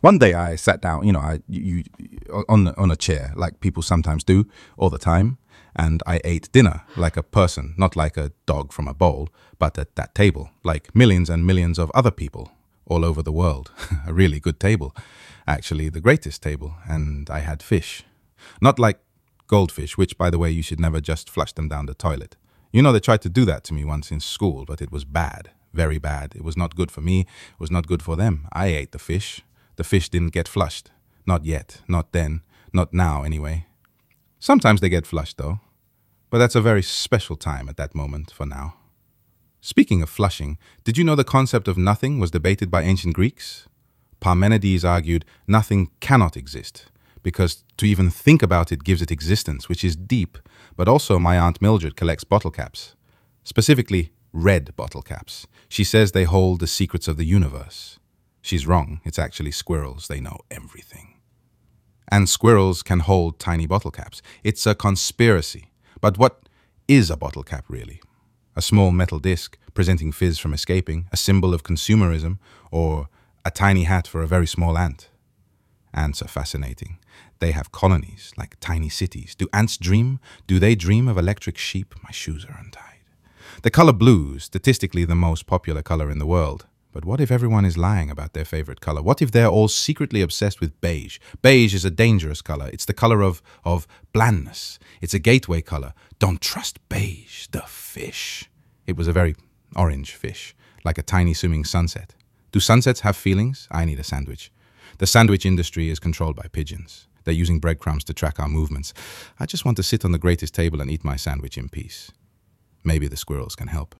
One day I sat down, on a chair, like people sometimes do all the time, and I ate dinner like a person, not like a dog from a bowl, but at that table, like millions and millions of other people all over the world. A really good table, actually the greatest table, and I had fish. Not like goldfish, which, by the way, you should never just flush them down the toilet. They tried to do that to me once in school, but it was bad, very bad. It was not good for me, it was not good for them. I ate the fish. The fish didn't get flushed. Not yet, not then, not now anyway. Sometimes they get flushed though, but that's a very special time at that moment for now. Speaking of flushing, did you know the concept of nothing was debated by ancient Greeks? Parmenides argued nothing cannot exist, because to even think about it gives it existence, which is deep, but also my Aunt Mildred collects bottle caps. Specifically, red bottle caps. She says they hold the secrets of the universe. She's wrong. It's actually squirrels. They know everything. And squirrels can hold tiny bottle caps. It's a conspiracy. But what is a bottle cap really? A small metal disc preventing fizz from escaping, a symbol of consumerism, or a tiny hat for a very small ant? Ants are fascinating. They have colonies, like tiny cities. Do ants dream? Do they dream of electric sheep? My shoes are untied. The color blue, statistically the most popular color in the world. But what if everyone is lying about their favorite color? What if they're all secretly obsessed with beige? Beige is a dangerous color. It's the color of blandness. It's a gateway color. Don't trust beige, the fish. It was a very orange fish, like a tiny swimming sunset. Do sunsets have feelings? I need a sandwich. The sandwich industry is controlled by pigeons. They're using breadcrumbs to track our movements. I just want to sit on the greatest table and eat my sandwich in peace. Maybe the squirrels can help.